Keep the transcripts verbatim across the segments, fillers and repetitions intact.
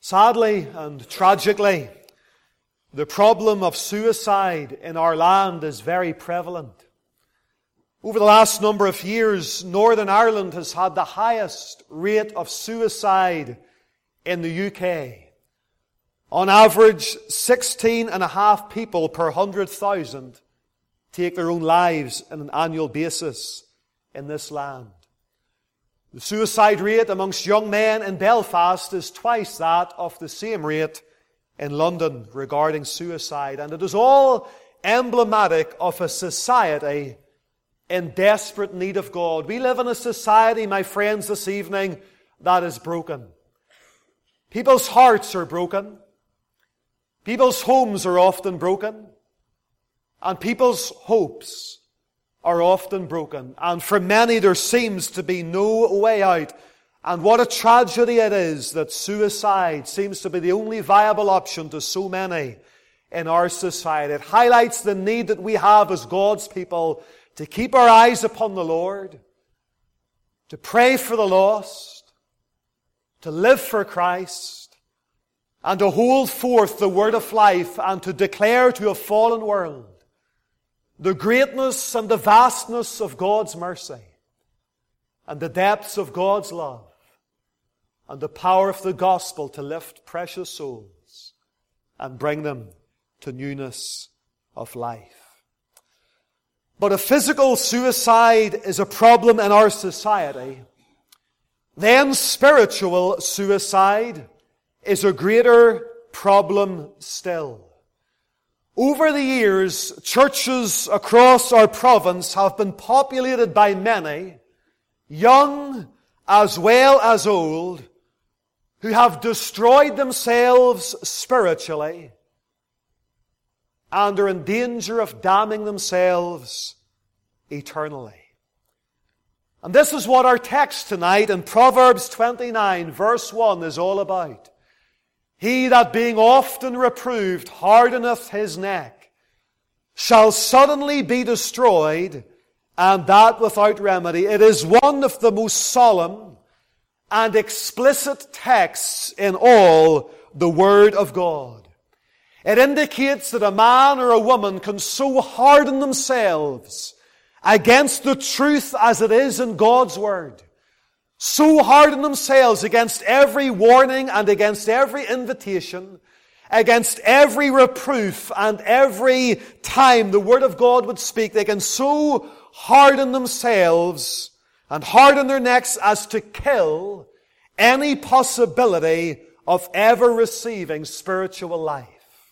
Sadly and tragically, the problem of suicide in our land is very prevalent. Over the last number of years, Northern Ireland has had the highest rate of suicide in the U K. On average, sixteen and a half people per one hundred thousand take their own lives on an annual basis in this land. The suicide rate amongst young men in Belfast is twice that of the same rate in London regarding suicide. And it is all emblematic of a society in desperate need of God. We live in a society, my friends, this evening that is broken. People's hearts are broken. People's homes are often broken. And people's hopes are often broken. And for many there seems to be no way out. And what a tragedy it is that suicide seems to be the only viable option to so many in our society. It highlights the need that we have as God's people to keep our eyes upon the Lord, to pray for the lost, to live for Christ, and to hold forth the word of life and to declare to a fallen world the greatness and the vastness of God's mercy and the depths of God's love and the power of the gospel to lift precious souls and bring them to newness of life. But if physical suicide is a problem in our society, then spiritual suicide is a greater problem still. Over the years, churches across our province have been populated by many, young as well as old, who have destroyed themselves spiritually and are in danger of damning themselves eternally. And this is what our text tonight in Proverbs twenty-nine, verse one is all about. He that being often reproved hardeneth his neck shall suddenly be destroyed, and that without remedy. It is one of the most solemn and explicit texts in all the Word of God. It indicates that a man or a woman can so harden themselves against the truth as it is in God's Word, so harden themselves against every warning and against every invitation, against every reproof and every time the Word of God would speak. They can so harden themselves and harden their necks as to kill any possibility of ever receiving spiritual life.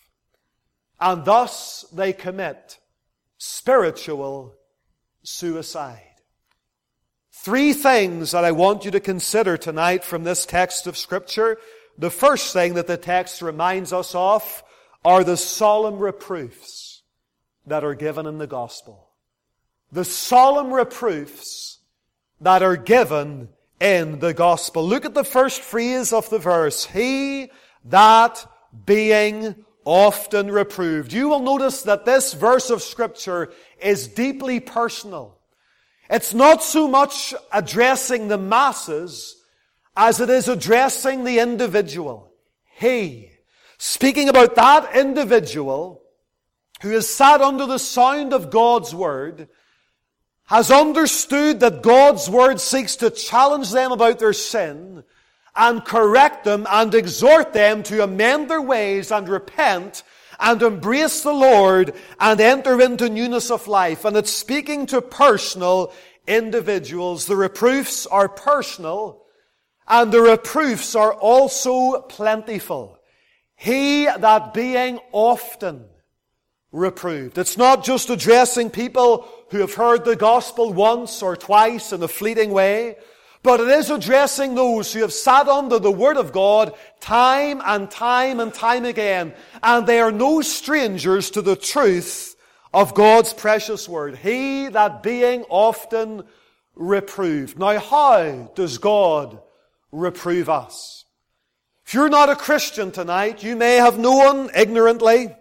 And thus they commit spiritual suicide. Three things that I want you to consider tonight from this text of Scripture. The first thing that the text reminds us of are the solemn reproofs that are given in the gospel. The solemn reproofs that are given in the gospel. Look at the first phrase of the verse. He that being often reproved. You will notice that this verse of Scripture is deeply personal. It's not so much addressing the masses as it is addressing the individual. He, speaking about that individual who has sat under the sound of God's Word, has understood that God's Word seeks to challenge them about their sin and correct them and exhort them to amend their ways and repent and embrace the Lord and enter into newness of life. And it's speaking to personal individuals. The reproofs are personal, and the reproofs are also plentiful. He that being often reproved. It's not just addressing people who have heard the gospel once or twice in a fleeting way, but it is addressing those who have sat under the Word of God time and time and time again, and they are no strangers to the truth of God's precious Word. He that being often reproved. Now, how does God reprove us? If you're not a Christian tonight, you may have known ignorantly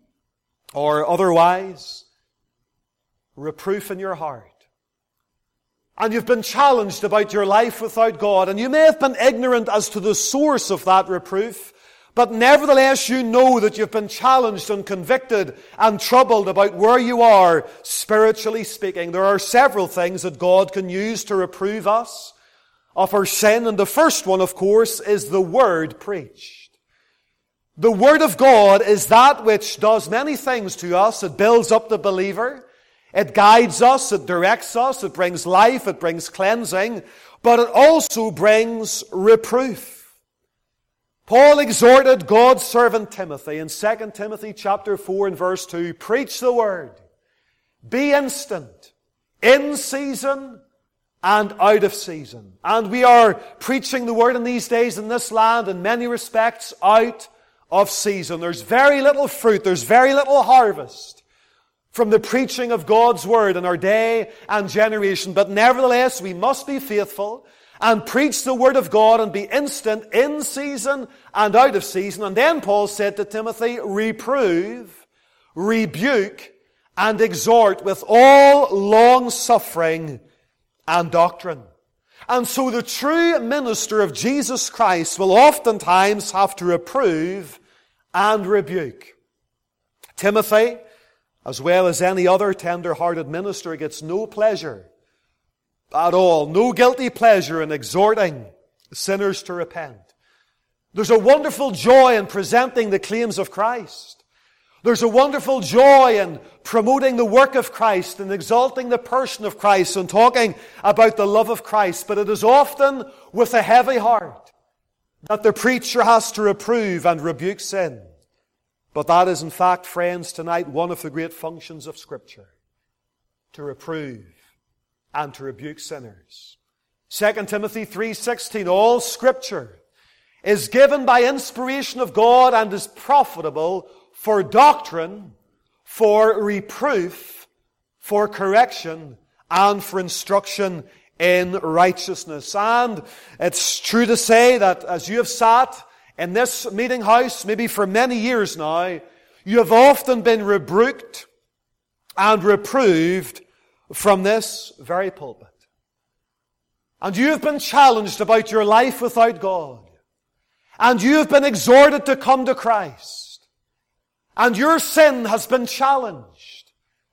or otherwise reproof in your heart. And you've been challenged about your life without God, and you may have been ignorant as to the source of that reproof. But nevertheless, you know that you've been challenged and convicted and troubled about where you are, spiritually speaking. There are several things that God can use to reprove us of our sin. And the first one, of course, is the Word preached. The Word of God is that which does many things to us. It builds up the believer. It guides us. It directs us. It brings life. It brings cleansing. But it also brings reproof. Paul exhorted God's servant Timothy in Second Timothy chapter four and verse two, preach the word, be instant, in season and out of season. And we are preaching the word in these days in this land in many respects out of season. There's very little fruit, there's very little harvest from the preaching of God's word in our day and generation. But nevertheless, we must be faithful and preach the word of God and be instant in season and out of season. And then Paul said to Timothy, reprove, rebuke, and exhort with all long suffering and doctrine. And so the true minister of Jesus Christ will oftentimes have to reprove and rebuke. Timothy, as well as any other tender-hearted minister, gets no pleasure at all, no guilty pleasure in exhorting sinners to repent. There's a wonderful joy in presenting the claims of Christ. There's a wonderful joy in promoting the work of Christ and exalting the person of Christ and talking about the love of Christ. But it is often with a heavy heart that the preacher has to reprove and rebuke sin. But that is, in fact, friends, tonight one of the great functions of Scripture, to reprove and to rebuke sinners. Second Timothy three sixteen, all Scripture is given by inspiration of God and is profitable for doctrine, for reproof, for correction, and for instruction in righteousness. And it's true to say that as you have sat in this meeting house, maybe for many years now, you have often been rebuked and reproved from this very pulpit. And you have been challenged about your life without God. And you have been exhorted to come to Christ. And your sin has been challenged.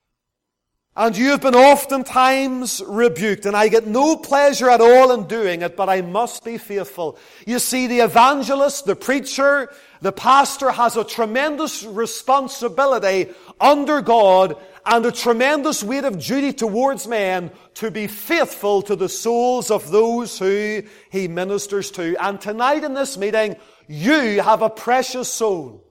And you have been oftentimes rebuked. And I get no pleasure at all in doing it, but I must be faithful. You see, the evangelist, the preacher, the pastor has a tremendous responsibility under God and a tremendous weight of duty towards men to be faithful to the souls of those who he ministers to. And tonight in this meeting, you have a precious soul.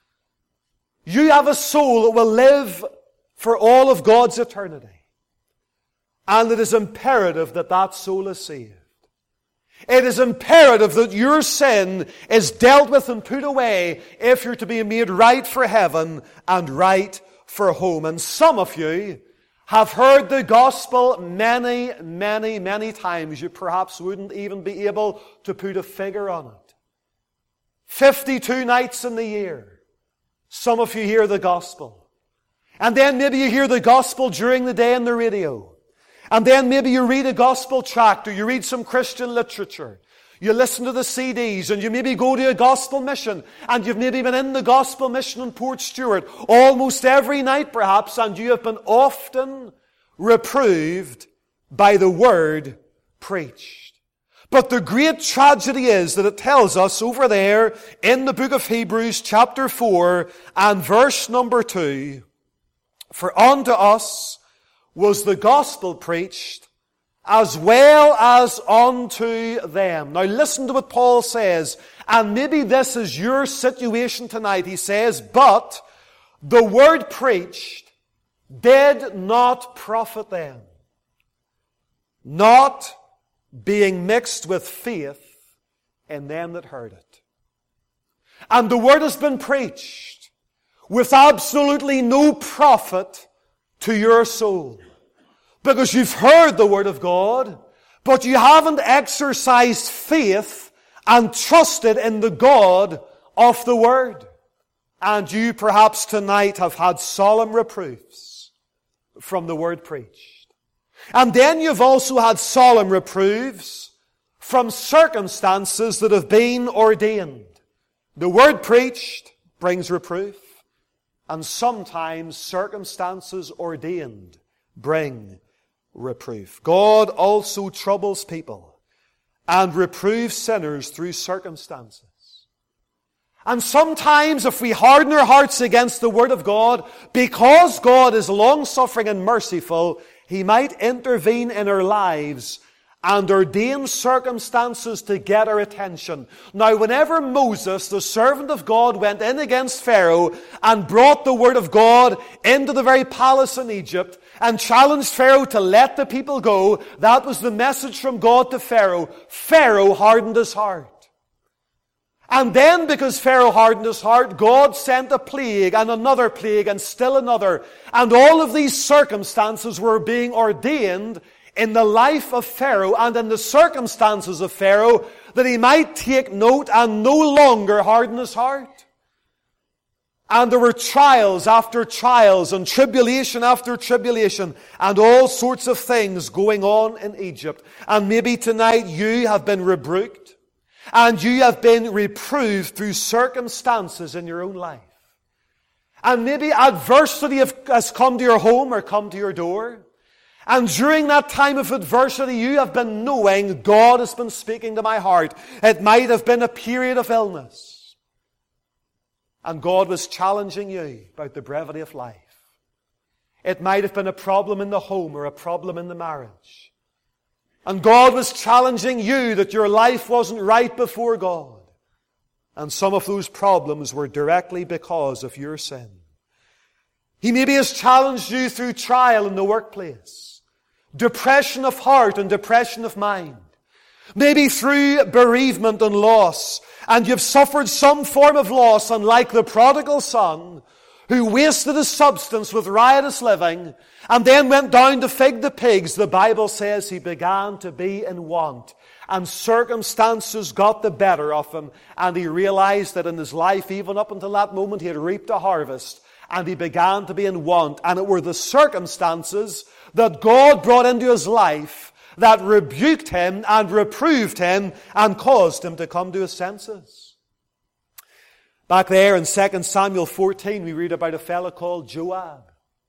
You have a soul that will live for all of God's eternity. And it is imperative that that soul is saved. It is imperative that your sin is dealt with and put away if you're to be made right for heaven and right for home. And some of you have heard the gospel many, many, many times. You perhaps wouldn't even be able to put a figure on it. fifty-two nights in the year, some of you hear the gospel. And then maybe you hear the gospel during the day on the radio. And then maybe you read a gospel tract or you read some Christian literature. You listen to the C Ds and you maybe go to a gospel mission and you've maybe been in the gospel mission in Port Stewart almost every night perhaps, and you have been often reproved by the word preached. But the great tragedy is that it tells us over there in the book of Hebrews chapter four and verse number two, for unto us was the gospel preached as well as unto them. Now listen to what Paul says, and maybe this is your situation tonight. He says, but the word preached did not profit them, not being mixed with faith in them that heard it. And the word has been preached with absolutely no profit to your soul. Because you've heard the word of God, but you haven't exercised faith and trusted in the God of the word. And you perhaps tonight have had solemn reproofs from the word preached. And then you've also had solemn reproofs from circumstances that have been ordained. The word preached brings reproof, and sometimes circumstances ordained bring reproof. God also troubles people and reproves sinners through circumstances. And sometimes if we harden our hearts against the Word of God, because God is long-suffering and merciful, He might intervene in our lives and ordain circumstances to get our attention. Now, whenever Moses, the servant of God, went in against Pharaoh and brought the Word of God into the very palace in Egypt and challenged Pharaoh to let the people go, that was the message from God to Pharaoh. Pharaoh hardened his heart. And then, because Pharaoh hardened his heart, God sent a plague and another plague and still another. And all of these circumstances were being ordained in the life of Pharaoh and in the circumstances of Pharaoh, that he might take note and no longer harden his heart. And there were trials after trials and tribulation after tribulation and all sorts of things going on in Egypt. And maybe tonight you have been rebuked and you have been reproved through circumstances in your own life. And maybe adversity has come to your home or come to your door. And during that time of adversity, you have been knowing God has been speaking to my heart. It might have been a period of illness. And God was challenging you about the brevity of life. It might have been a problem in the home or a problem in the marriage. And God was challenging you that your life wasn't right before God. And some of those problems were directly because of your sin. He maybe has challenged you through trial in the workplace, depression of heart and depression of mind, maybe through bereavement and loss, and you've suffered some form of loss, and like the prodigal son, who wasted his substance with riotous living, and then went down to feed the pigs, the Bible says he began to be in want. And circumstances got the better of him, and he realized that in his life, even up until that moment, he had reaped a harvest, and he began to be in want. And it were the circumstances that God brought into his life that rebuked him and reproved him and caused him to come to his senses. Back there in Second Samuel fourteen, we read about a fellow called Joab.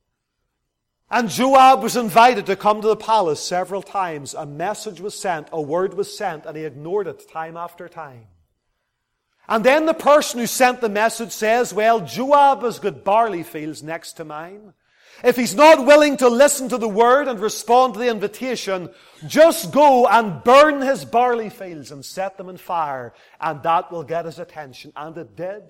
And Joab was invited to come to the palace several times. A message was sent, a word was sent, and he ignored it time after time. And then the person who sent the message says, well, Joab has got barley fields next to mine. If he's not willing to listen to the word and respond to the invitation, just go and burn his barley fields and set them on fire, and that will get his attention. And it did.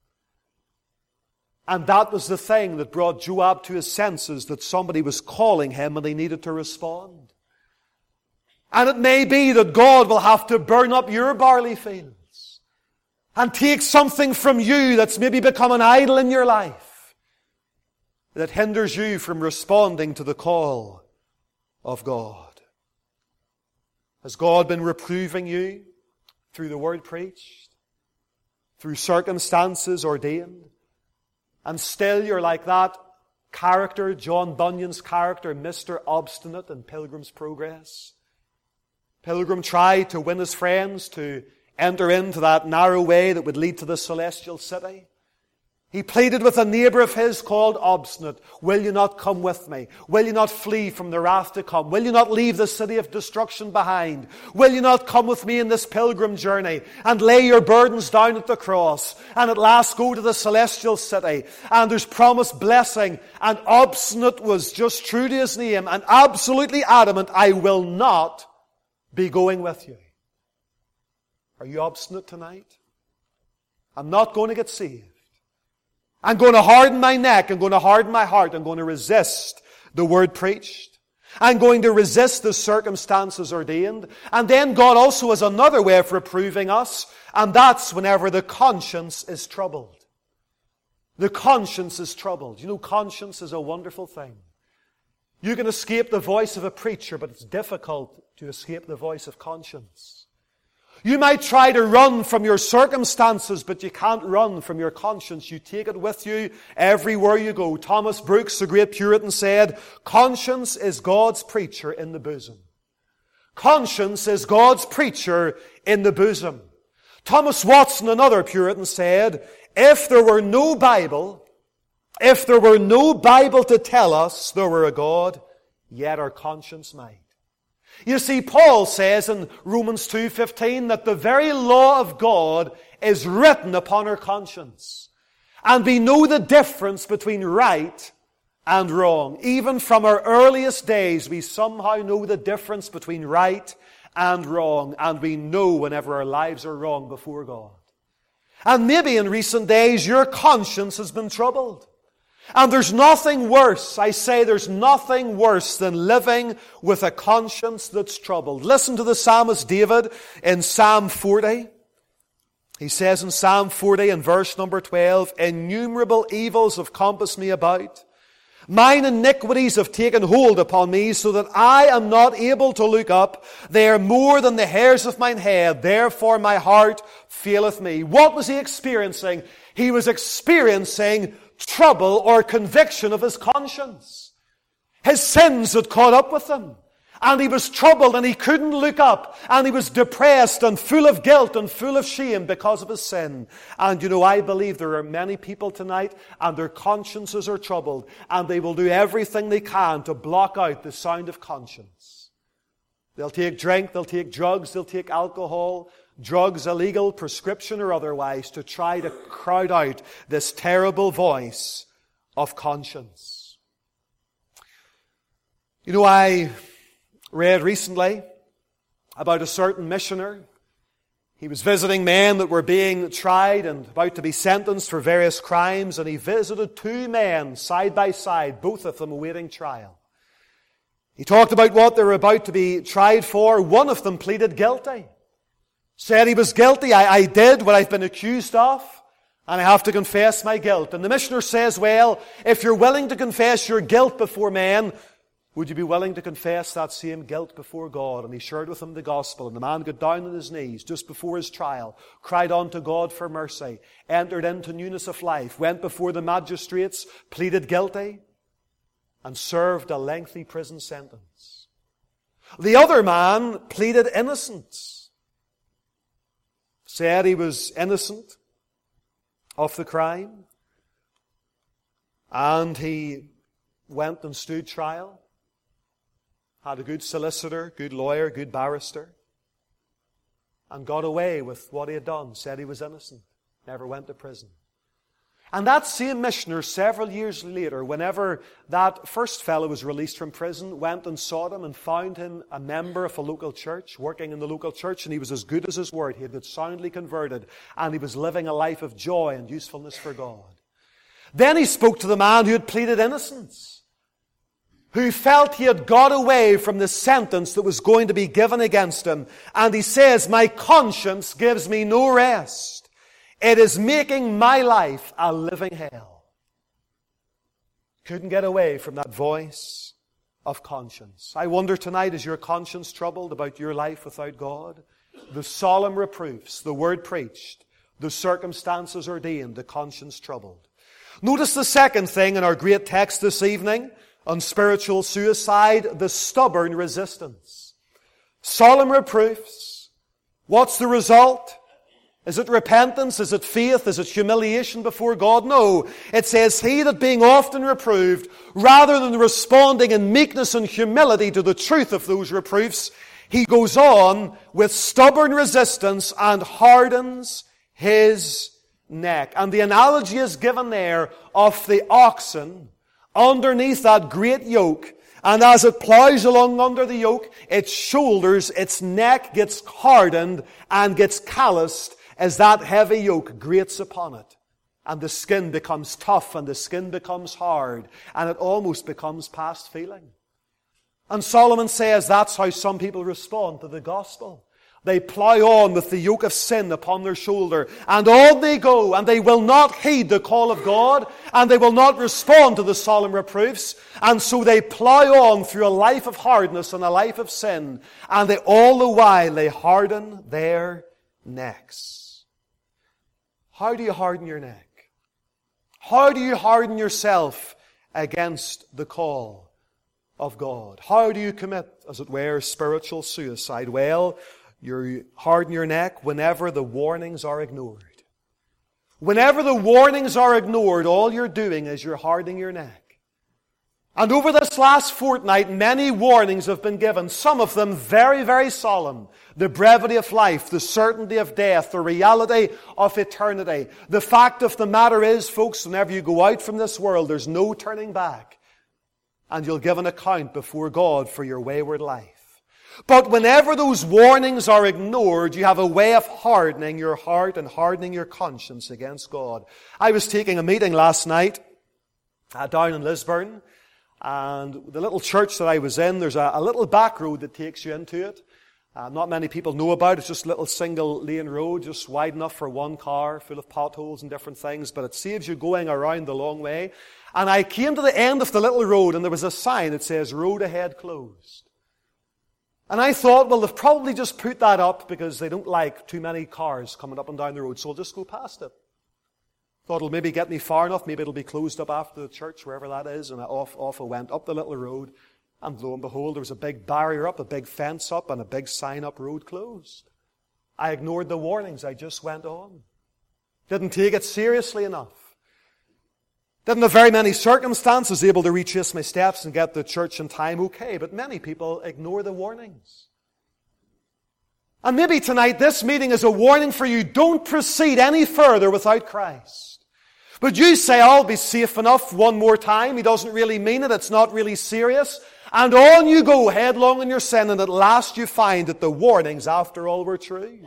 And that was the thing that brought Joab to his senses, that somebody was calling him and he needed to respond. And it may be that God will have to burn up your barley fields and take something from you that's maybe become an idol in your life that hinders you from responding to the call of God. Has God been reproving you through the word preached, through circumstances ordained? And still you're like that character, John Bunyan's character, Mister Obstinate in Pilgrim's Progress. Pilgrim tried to win his friends to enter into that narrow way that would lead to the celestial city. He pleaded with a neighbor of his called Obstinate, will you not come with me? Will you not flee from the wrath to come? Will you not leave the city of destruction behind? Will you not come with me in this pilgrim journey and lay your burdens down at the cross and at last go to the celestial city? And there's promised blessing. And Obstinate was just true to his name and absolutely adamant, I will not be going with you. Are you obstinate tonight? I'm not going to get saved. I'm going to harden my neck. I'm going to harden my heart. I'm going to resist the word preached. I'm going to resist the circumstances ordained. And then God also has another way of reproving us, and that's whenever the conscience is troubled. The conscience is troubled. You know, conscience is a wonderful thing. You can escape the voice of a preacher, but it's difficult to escape the voice of conscience. You might try to run from your circumstances, but you can't run from your conscience. You take it with you everywhere you go. Thomas Brooks, the great Puritan, said, conscience is God's preacher in the bosom. Conscience is God's preacher in the bosom. Thomas Watson, another Puritan, said, if there were no Bible, if there were no Bible to tell us there were a God, yet our conscience might. You see, Paul says in Romans two fifteen that the very law of God is written upon our conscience. And we know the difference between right and wrong. Even from our earliest days, we somehow know the difference between right and wrong. And we know whenever our lives are wrong before God. And maybe in recent days, your conscience has been troubled. And there's nothing worse, I say there's nothing worse than living with a conscience that's troubled. Listen to the psalmist David in Psalm forty. He says in Psalm forty in verse number twelve, innumerable evils have compassed me about. Mine iniquities have taken hold upon me, so that I am not able to look up. They are more than the hairs of mine head. Therefore my heart faileth me. What was he experiencing? He was experiencing trouble or conviction of his conscience. His sins had caught up with him. And he was troubled and he couldn't look up. And he was depressed and full of guilt and full of shame because of his sin. And you know, I believe there are many people tonight and their consciences are troubled. And they will do everything they can to block out the sound of conscience. They'll take drink, they'll take drugs, they'll take alcohol, drugs illegal, prescription or otherwise, to try to crowd out this terrible voice of conscience. You know, I read recently about a certain missioner. He was visiting men that were being tried and about to be sentenced for various crimes, and he visited two men side by side, both of them awaiting trial. He talked about what they were about to be tried for. One of them pleaded guilty. Said he was guilty. I, I did what I've been accused of, and I have to confess my guilt. And the missioner says, well, if you're willing to confess your guilt before men, would you be willing to confess that same guilt before God? And he shared with him the gospel. And the man got down on his knees just before his trial, cried unto God for mercy, entered into newness of life, went before the magistrates, pleaded guilty, and served a lengthy prison sentence. The other man pleaded innocence. Said he was innocent of the crime. And he went and stood trial. Had a good solicitor, good lawyer, good barrister. And got away with what he had done. Said he was innocent. Never went to prison. And that same missioner, several years later, whenever that first fellow was released from prison, went and sought him and found him a member of a local church, working in the local church, and he was as good as his word. He had got soundly converted, and he was living a life of joy and usefulness for God. Then he spoke to the man who had pleaded innocence, who felt he had got away from the sentence that was going to be given against him. And he says, my conscience gives me no rest. It is making my life a living hell. Couldn't get away from that voice of conscience. I wonder tonight, is your conscience troubled about your life without God? The solemn reproofs, the word preached, the circumstances ordained, the conscience troubled. Notice the second thing in our great text this evening on spiritual suicide, the stubborn resistance. Solemn reproofs. What's the result? Is it repentance? Is it faith? Is it humiliation before God? No. It says, he that being often reproved, rather than responding in meekness and humility to the truth of those reproofs, he goes on with stubborn resistance and hardens his neck. And the analogy is given there of the oxen underneath that great yoke. And as it plows along under the yoke, its shoulders, its neck gets hardened and gets calloused as that heavy yoke grates upon it. And the skin becomes tough and the skin becomes hard. And it almost becomes past feeling. And Solomon says that's how some people respond to the gospel. They plow on with the yoke of sin upon their shoulder. And on they go, and they will not heed the call of God, and they will not respond to the solemn reproofs. And so they plow on through a life of hardness and a life of sin. And they all the while they harden their necks. How do you harden your neck? How do you harden yourself against the call of God? How do you commit, as it were, spiritual suicide? Well, You harden your neck whenever the warnings are ignored. Whenever the warnings are ignored, all you're doing is you're hardening your neck. And over this last fortnight, many warnings have been given, some of them very, very solemn. The brevity of life, the certainty of death, the reality of eternity. The fact of the matter is, folks, whenever you go out from this world, there's no turning back. And you'll give an account before God for your wayward life. But whenever those warnings are ignored, you have a way of hardening your heart and hardening your conscience against God. I was taking a meeting last night uh, down in Lisburn. And the little church that I was in, there's a, a little back road that takes you into it. Uh, not many people know about it. It's just a little single lane road, just wide enough for one car, full of potholes and different things. But it saves you going around the long way. And I came to the end of the little road and there was a sign that says, road ahead closed. And I thought, well, they've probably just put that up because they don't like too many cars coming up and down the road. So I'll just go past it. Thought it'll maybe get me far enough. Maybe it'll be closed up after the church, wherever that is. And I off, off I went up the little road. And lo and behold, there was a big barrier up, a big fence up, and a big sign up, road closed. I ignored the warnings. I just went on. Didn't take it seriously enough. Didn't have very many circumstances able to retrace my steps and get to church in time. Okay, but many people ignore the warnings. And maybe tonight this meeting is a warning for you. Don't proceed any further without Christ. But you say, I'll be safe enough one more time. He doesn't really mean it. It's not really serious. And on you go headlong in your sin, and at last you find that the warnings, after all, were true.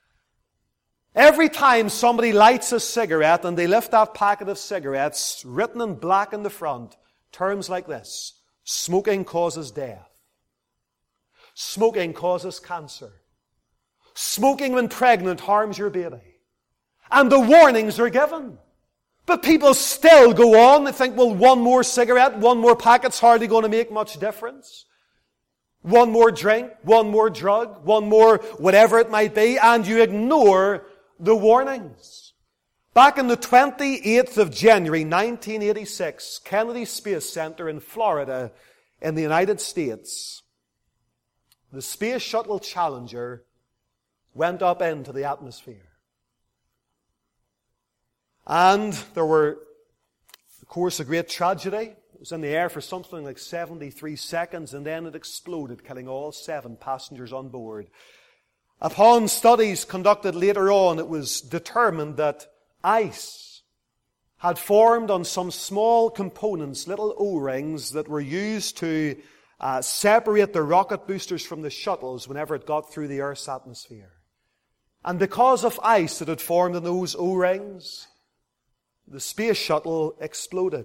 Every time somebody lights a cigarette and they lift that packet of cigarettes, written in black in the front, terms like this: smoking causes death. Smoking causes cancer. Smoking when pregnant harms your baby. And the warnings are given. But people still go on. They think, well, one more cigarette, one more packet's hardly going to make much difference. One more drink, one more drug, one more whatever it might be, and you ignore the warnings. Back on the twenty-eighth of January, nineteen eighty-six, Kennedy Space Center in Florida, in the United States, the Space Shuttle Challenger went up into the atmosphere. And there were, of course, a great tragedy. It was in the air for something like seventy-three seconds, and then it exploded, killing all seven passengers on board. Upon studies conducted later on, it was determined that ice had formed on some small components, little O-rings, that were used to uh, separate the rocket boosters from the shuttles whenever it got through the Earth's atmosphere. And because of ice that had formed in those O-rings, the space shuttle exploded.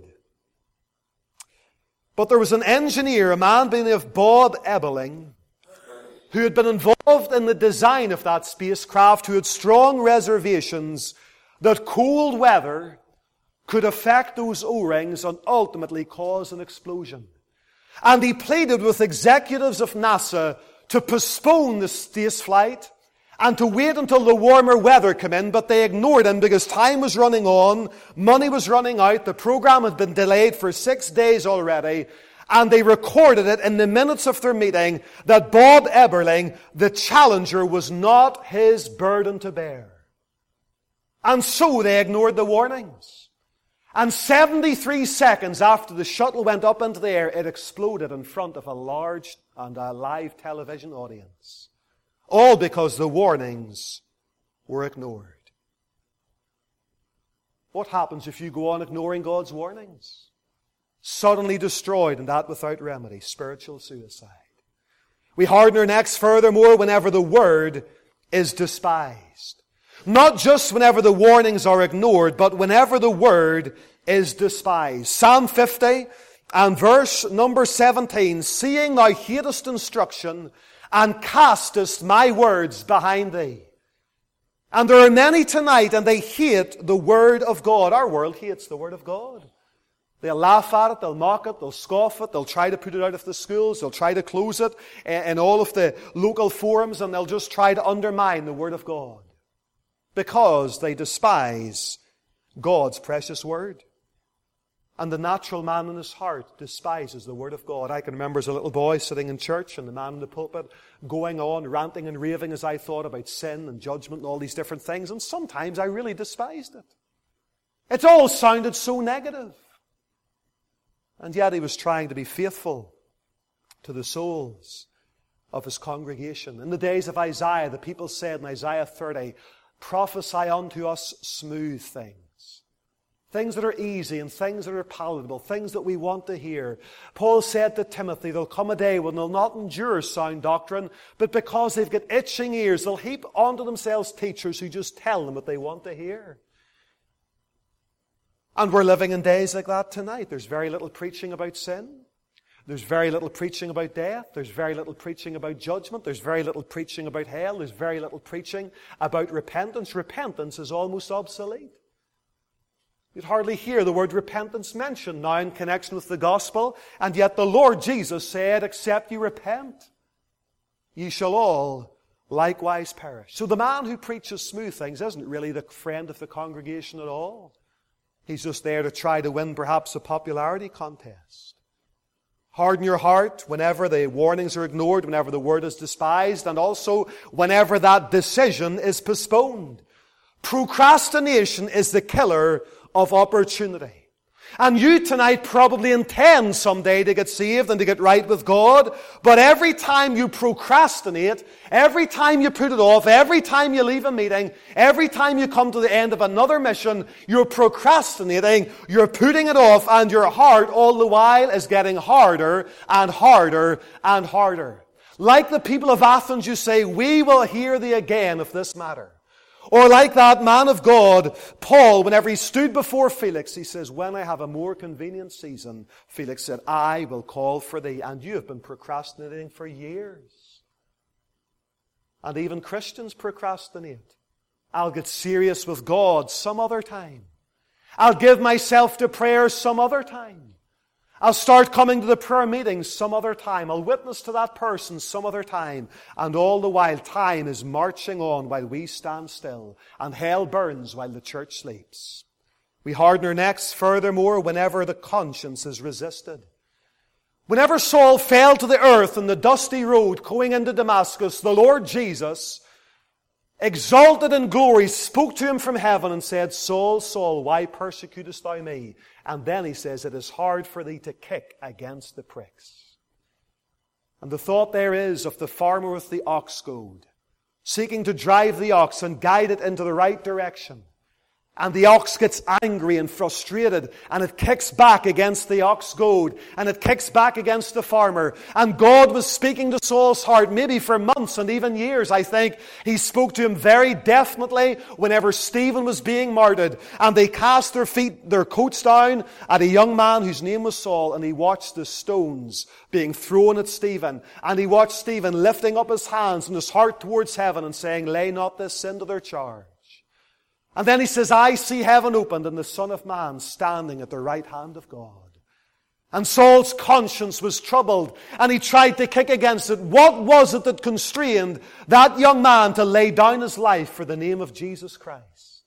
But there was an engineer, a man by the name of Bob Ebeling, who had been involved in the design of that spacecraft, who had strong reservations that cold weather could affect those O-rings and ultimately cause an explosion. And he pleaded with executives of NASA to postpone the space flight and to wait until the warmer weather came in, but they ignored him because time was running on, money was running out, the program had been delayed for six days already, and they recorded it in the minutes of their meeting that Bob Ebeling, the Challenger, was not his burden to bear. And so they ignored the warnings. And seventy-three seconds after the shuttle went up into the air, it exploded in front of a large and a live television audience. All because the warnings were ignored. What happens if you go on ignoring God's warnings? Suddenly destroyed, and that without remedy. Spiritual suicide. We harden our necks furthermore whenever the word is despised. Not just whenever the warnings are ignored, but whenever the word is despised. Psalm fifty and verse number seventeen. Seeing thou hatest instruction, and castest my words behind thee. And there are many tonight, and they hate the word of God. Our world hates the word of God. They'll laugh at it, they'll mock it, they'll scoff it, they'll try to put it out of the schools, they'll try to close it in all of the local forums, and they'll just try to undermine the word of God. Because they despise God's precious word. And the natural man in his heart despises the Word of God. I can remember as a little boy sitting in church and the man in the pulpit going on, ranting and raving as I thought about sin and judgment and all these different things. And sometimes I really despised it. It all sounded so negative. And yet he was trying to be faithful to the souls of his congregation. In the days of Isaiah, the people said in Isaiah thirty, prophesy unto us smooth things. Things that are easy and things that are palatable, things that we want to hear. Paul said to Timothy, there'll come a day when they'll not endure sound doctrine, but because they've got itching ears, they'll heap onto themselves teachers who just tell them what they want to hear. And we're living in days like that tonight. There's very little preaching about sin. There's very little preaching about death. There's very little preaching about judgment. There's very little preaching about hell. There's very little preaching about repentance. Repentance is almost obsolete. You'd hardly hear the word repentance mentioned now in connection with the gospel, and yet the Lord Jesus said, except you repent, ye shall all likewise perish. So the man who preaches smooth things isn't really the friend of the congregation at all. He's just there to try to win perhaps a popularity contest. Harden your heart whenever the warnings are ignored, whenever the word is despised, and also whenever that decision is postponed. Procrastination is the killer of opportunity. And you tonight probably intend someday to get saved and to get right with God, but every time you procrastinate, every time you put it off, every time you leave a meeting, every time you come to the end of another mission, you're procrastinating, you're putting it off, and your heart all the while is getting harder and harder and harder. Like the people of Athens, you say, we will hear thee again of this matter. Or like that man of God, Paul, whenever he stood before Felix, he says, when I have a more convenient season, Felix said, I will call for thee. And you have been procrastinating for years. And even Christians procrastinate. I'll get serious with God some other time. I'll give myself to prayer some other time. I'll start coming to the prayer meetings some other time. I'll witness to that person some other time. And all the while, time is marching on while we stand still. And hell burns while the church sleeps. We harden our necks furthermore whenever the conscience is resisted. Whenever Saul fell to the earth on the dusty road going into Damascus, the Lord Jesus, exalted in glory, spoke to him from heaven and said, Saul, Saul, why persecutest thou me? And then he says, it is hard for thee to kick against the pricks. And the thought there is of the farmer with the ox goad, seeking to drive the ox and guide it into the right direction. And the ox gets angry and frustrated, and it kicks back against the ox goad, and it kicks back against the farmer. And God was speaking to Saul's heart, maybe for months and even years, I think. He spoke to him very definitely whenever Stephen was being martyred, and they cast their feet, their coats down at a young man whose name was Saul, and he watched the stones being thrown at Stephen. And he watched Stephen lifting up his hands and his heart towards heaven and saying, lay not this sin to their charge. And then he says, I see heaven opened and the Son of Man standing at the right hand of God. And Saul's conscience was troubled and he tried to kick against it. What was it that constrained that young man to lay down his life for the name of Jesus Christ?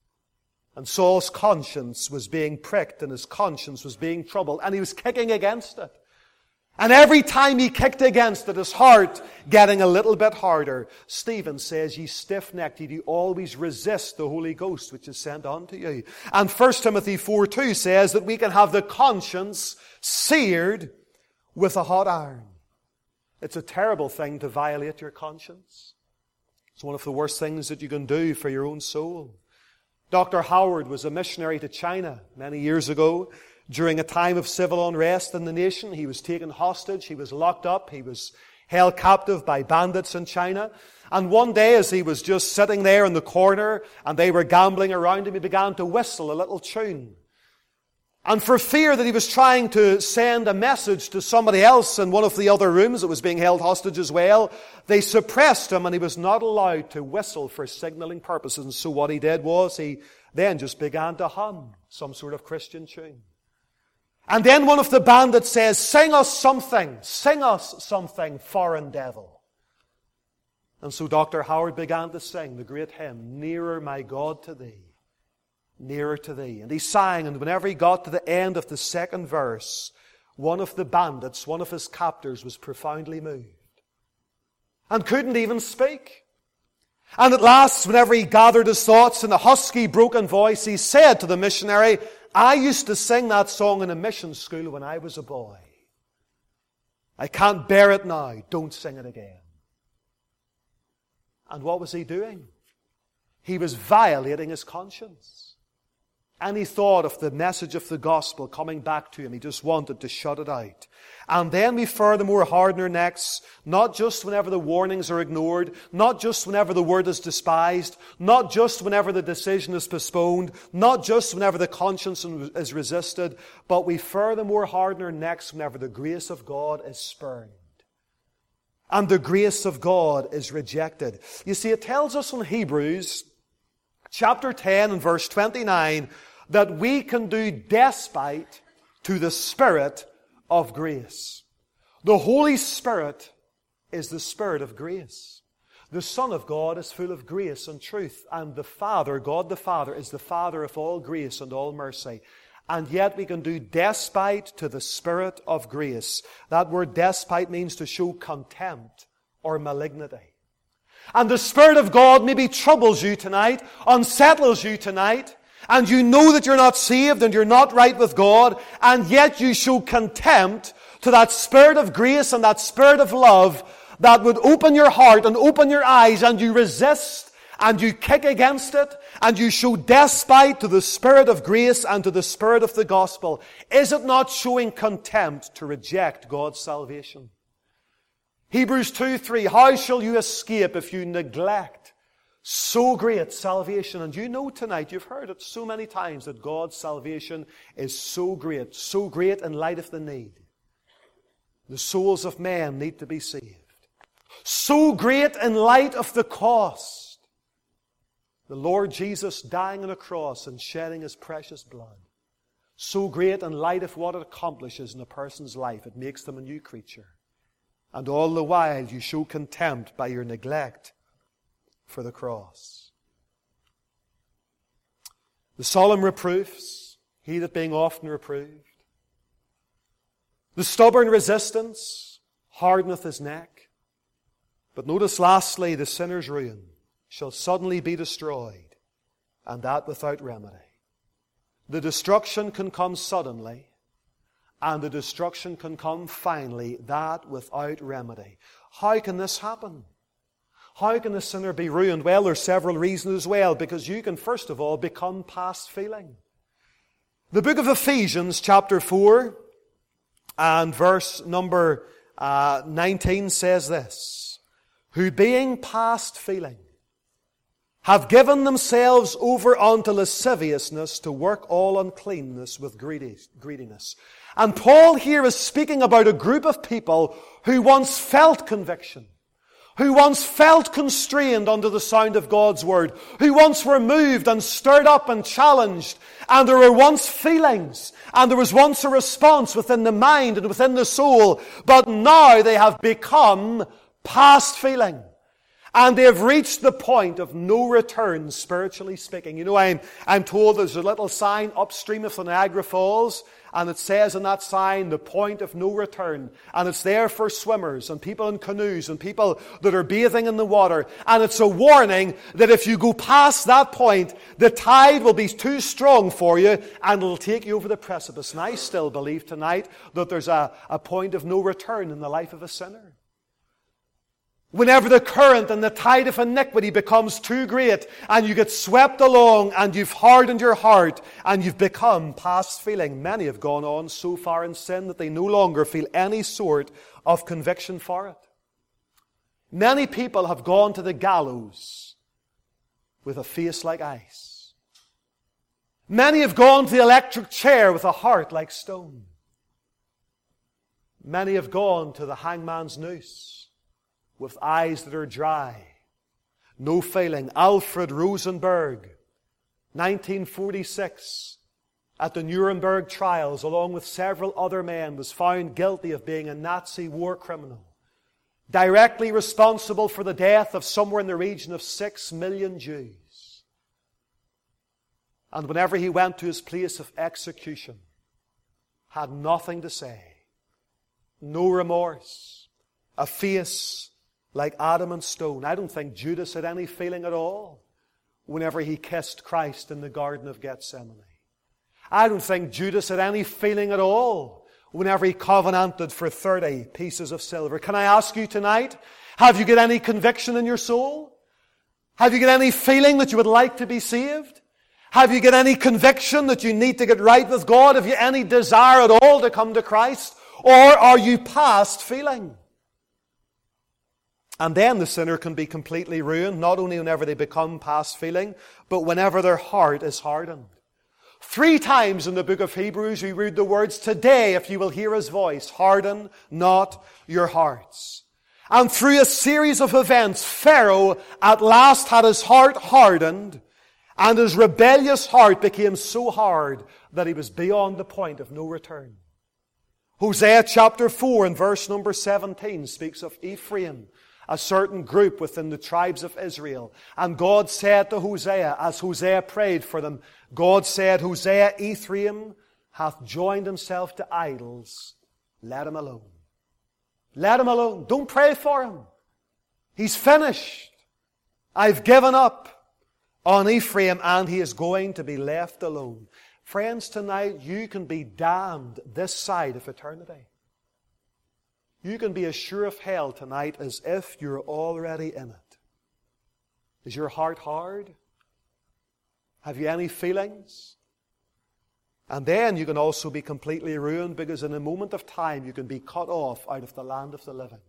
And Saul's conscience was being pricked and his conscience was being troubled and he was kicking against it. And every time he kicked against it, his heart getting a little bit harder. Stephen says, ye stiff-necked, ye do always resist the Holy Ghost which is sent unto you. And First Timothy four two says that we can have the conscience seared with a hot iron. It's a terrible thing to violate your conscience. It's one of the worst things that you can do for your own soul. Doctor Howard was a missionary to China many years ago. During a time of civil unrest in the nation, he was taken hostage, he was locked up, he was held captive by bandits in China. And one day as he was just sitting there in the corner and they were gambling around him, he began to whistle a little tune. And for fear that he was trying to send a message to somebody else in one of the other rooms that was being held hostage as well, they suppressed him and he was not allowed to whistle for signaling purposes. And so what he did was he then just began to hum some sort of Christian tune. And then one of the bandits says, sing us something, sing us something, foreign devil. And so Doctor Howard began to sing the great hymn, Nearer My God to Thee, nearer to thee. And he sang, and whenever he got to the end of the second verse, one of the bandits, one of his captors, was profoundly moved and couldn't even speak. And at last, whenever he gathered his thoughts in a husky, broken voice, he said to the missionary, I used to sing that song in a mission school when I was a boy. I can't bear it now. Don't sing it again. And what was he doing? He was violating his conscience. Any thought of the message of the gospel coming back to him, he just wanted to shut it out. And then we furthermore harden our necks, not just whenever the warnings are ignored, not just whenever the word is despised, not just whenever the decision is postponed, not just whenever the conscience is resisted, but we furthermore harden our necks whenever the grace of God is spurned. And the grace of God is rejected. You see, it tells us in Hebrews chapter ten and verse twenty-nine that we can do despite to the Spirit of grace. The Holy Spirit is the Spirit of grace. The Son of God is full of grace and truth. And the Father, God the Father, is the Father of all grace and all mercy. And yet we can do despite to the Spirit of grace. That word despite means to show contempt or malignity. And the Spirit of God maybe troubles you tonight, unsettles you tonight, and you know that you're not saved and you're not right with God, and yet you show contempt to that Spirit of grace and that Spirit of love that would open your heart and open your eyes, and you resist and you kick against it, and you show despite to the Spirit of grace and to the Spirit of the gospel. Is it not showing contempt to reject God's salvation? Hebrews two three, how shall you escape if you neglect so great salvation? And you know tonight, you've heard it so many times, that God's salvation is so great, so great in light of the need. The souls of men need to be saved. So great in light of the cost. The Lord Jesus dying on a cross and shedding His precious blood. So great in light of what it accomplishes in a person's life. It makes them a new creature. And all the while you show contempt by your neglect for the cross. The solemn reproofs, he that being often reproved. The stubborn resistance hardeneth his neck. But notice lastly, the sinner's ruin shall suddenly be destroyed, and that without remedy. The destruction can come suddenly, and the destruction can come finally, that without remedy. How can this happen? How can the sinner be ruined? Well, there's several reasons as well, because you can first of all become past feeling. The book of Ephesians chapter four and verse number uh, nineteen says this, who being past feeling have given themselves over unto lasciviousness to work all uncleanness with greediness. And Paul here is speaking about a group of people who once felt conviction, who once felt constrained under the sound of God's word, who once were moved and stirred up and challenged, and there were once feelings, and there was once a response within the mind and within the soul, but now they have become past feeling. And they have reached the point of no return, spiritually speaking. You know, I'm, I'm told there's a little sign upstream of the Niagara Falls, and it says on that sign, the point of no return. And it's there for swimmers and people in canoes and people that are bathing in the water. And it's a warning that if you go past that point, the tide will be too strong for you and it'll take you over the precipice. And I still believe tonight that there's a, a point of no return in the life of a sinner. Whenever the current and the tide of iniquity becomes too great and you get swept along and you've hardened your heart and you've become past feeling. Many have gone on so far in sin that they no longer feel any sort of conviction for it. Many people have gone to the gallows with a face like ice. Many have gone to the electric chair with a heart like stone. Many have gone to the hangman's noose with eyes that are dry, no failing. Alfred Rosenberg, nineteen forty-six, at the Nuremberg trials, along with several other men, was found guilty of being a Nazi war criminal, directly responsible for the death of somewhere in the region of six million Jews. And whenever he went to his place of execution, had nothing to say, no remorse, a face like adamant stone. I don't think Judas had any feeling at all whenever he kissed Christ in the Garden of Gethsemane. I don't think Judas had any feeling at all whenever he covenanted for thirty pieces of silver. Can I ask you tonight, have you got any conviction in your soul? Have you got any feeling that you would like to be saved? Have you got any conviction that you need to get right with God? Have you any desire at all to come to Christ? Or are you past feeling? And then the sinner can be completely ruined, not only whenever they become past feeling, but whenever their heart is hardened. Three times in the book of Hebrews we read the words, "Today, if you will hear His voice, harden not your hearts." And through a series of events, Pharaoh at last had his heart hardened, and his rebellious heart became so hard that he was beyond the point of no return. Hosea chapter four and verse number seventeen speaks of Ephraim, a certain group within the tribes of Israel. And God said to Hosea, as Hosea prayed for them, God said, "Hosea, Ephraim hath joined himself to idols. Let him alone." Let him alone. Don't pray for him. He's finished. I've given up on Ephraim, and he is going to be left alone. Friends, tonight you can be damned this side of eternity. You can be as sure of hell tonight as if you're already in it. Is your heart hard? Have you any feelings? And then you can also be completely ruined, because in a moment of time you can be cut off out of the land of the living.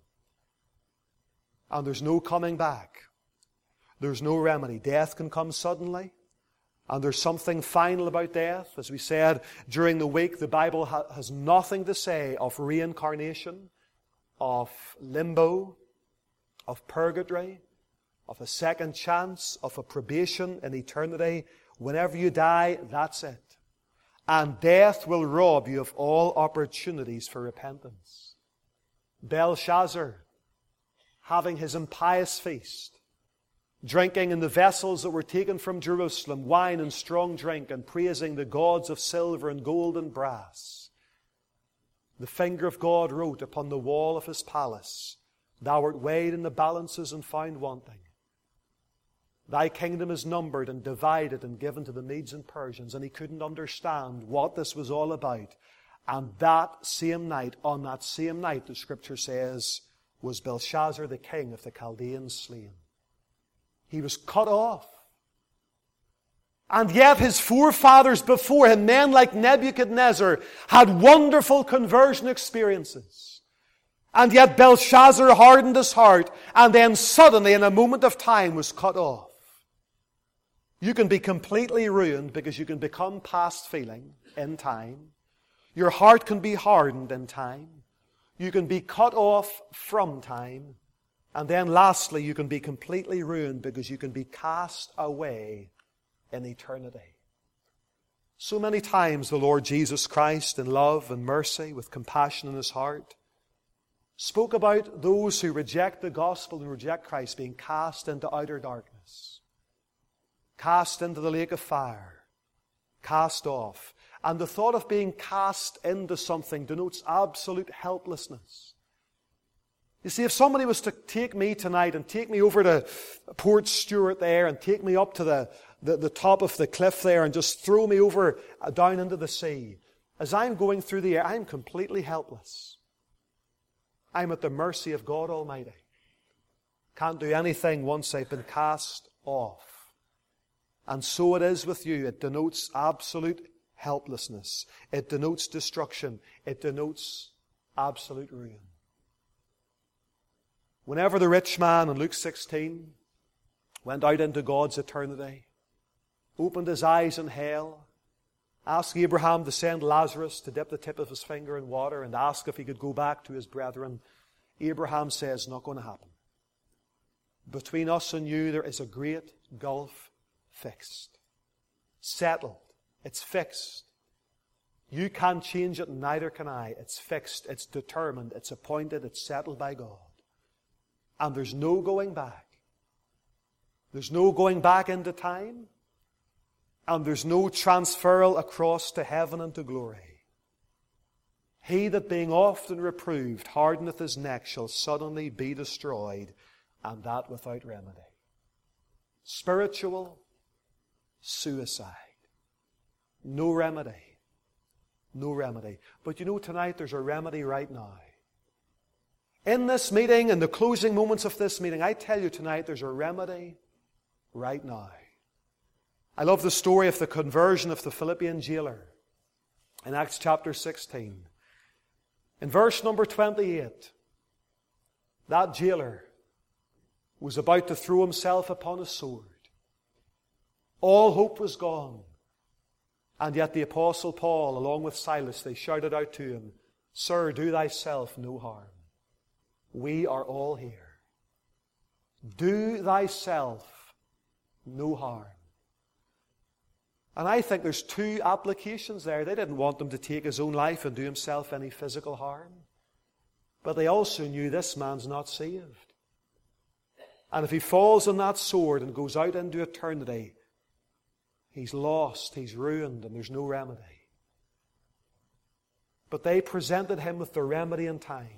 And there's no coming back. There's no remedy. Death can come suddenly. And there's something final about death. As we said during the week, the Bible ha- has nothing to say of reincarnation, of limbo, of purgatory, of a second chance, of a probation in eternity. Whenever you die, that's it. And death will rob you of all opportunities for repentance. Belshazzar, having his impious feast, drinking in the vessels that were taken from Jerusalem, wine and strong drink, and praising the gods of silver and gold and brass. The finger of God wrote upon the wall of his palace, "Thou art weighed in the balances and found wanting. Thy kingdom is numbered and divided and given to the Medes and Persians." And he couldn't understand what this was all about. And that same night, on that same night, the Scripture says, was Belshazzar the king of the Chaldeans slain. He was cut off. And yet his forefathers before him, men like Nebuchadnezzar, had wonderful conversion experiences. And yet Belshazzar hardened his heart, and then suddenly, in a moment of time, was cut off. You can be completely ruined because you can become past feeling in time. Your heart can be hardened in time. You can be cut off from time. And then lastly, you can be completely ruined because you can be cast away in eternity. So many times the Lord Jesus Christ, in love and mercy, with compassion in His heart, spoke about those who reject the gospel and reject Christ being cast into outer darkness, cast into the lake of fire, cast off. And the thought of being cast into something denotes absolute helplessness. You see, if somebody was to take me tonight and take me over to Port Stewart there and take me up to the, the, the top of the cliff there and just throw me over uh, down into the sea, as I'm going through the air, I'm completely helpless. I'm at the mercy of God Almighty. Can't do anything once I've been cast off. And so it is with you. It denotes absolute helplessness. It denotes destruction. It denotes absolute ruin. Whenever the rich man in Luke sixteen went out into God's eternity, opened his eyes in hell, asked Abraham to send Lazarus to dip the tip of his finger in water and ask if he could go back to his brethren, Abraham says, not going to happen. Between us and you there is a great gulf fixed. Settled. It's fixed. You can't change it, and neither can I. It's fixed. It's determined. It's appointed. It's settled by God. And there's no going back. There's no going back into time. and there's no transferal across to heaven and to glory. He that being often reproved hardeneth his neck shall suddenly be destroyed, and that without remedy. Spiritual suicide. No remedy. No remedy. But you know, tonight there's a remedy right now. In this meeting, in the closing moments of this meeting, I tell you tonight there's a remedy right now. I love the story of the conversion of the Philippian jailer in Acts chapter sixteen. In verse number twenty-eight, that jailer was about to throw himself upon a sword. All hope was gone. And yet the Apostle Paul, along with Silas, they shouted out to him, Sir, do thyself no harm. We are all here. Do thyself no harm. And I think there's two applications there. They didn't want him to take his own life and do himself any physical harm. But they also knew this man's not saved. And if he falls on that sword and goes out into eternity, he's lost, he's ruined, and there's no remedy. But they presented him with the remedy in time.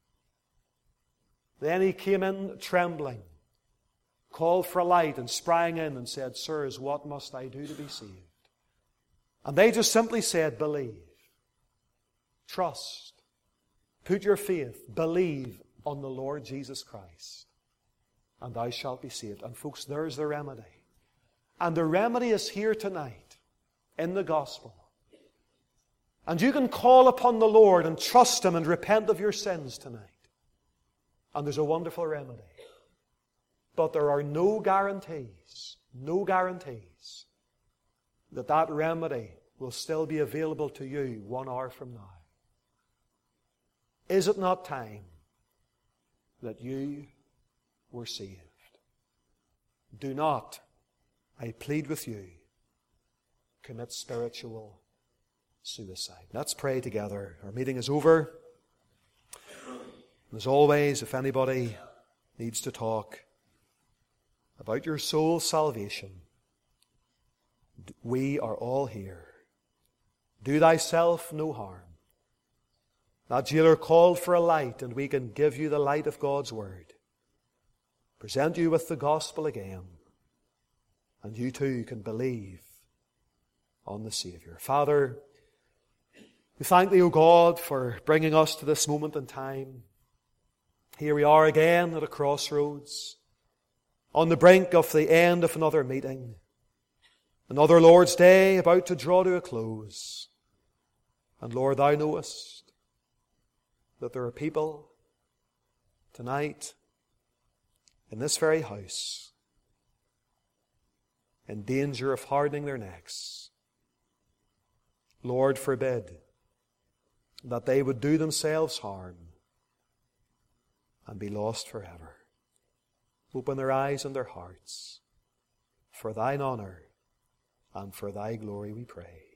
Then he came in trembling, called for a light, and sprang in and said, Sirs, what must I do to be saved? And they just simply said, believe, trust, put your faith, believe on the Lord Jesus Christ, and thou shalt be saved. And folks, there's the remedy. And the remedy is here tonight in the gospel. And you can call upon the Lord and trust Him and repent of your sins tonight. And there's a wonderful remedy. But there are no guarantees, no guarantees that that remedy will still be available to you one hour from now. Is it not time that you were saved? Do not, I plead with you, commit spiritual suicide. Let's pray together. Our meeting is over. As always, if anybody needs to talk about your soul's salvation, we are all here. Do thyself no harm. That jailer called for a light, and we can give you the light of God's Word. Present you with the gospel again, and you too can believe on the Savior. Father, we thank Thee, O God, for bringing us to this moment in time. Here we are again at a crossroads, on the brink of the end of another meeting, another Lord's Day about to draw to a close. And Lord, Thou knowest that there are people tonight in this very house in danger of hardening their necks. Lord, forbid that they would do themselves harm and be lost forever. Open their eyes and their hearts for Thine honor and for Thy glory, we pray.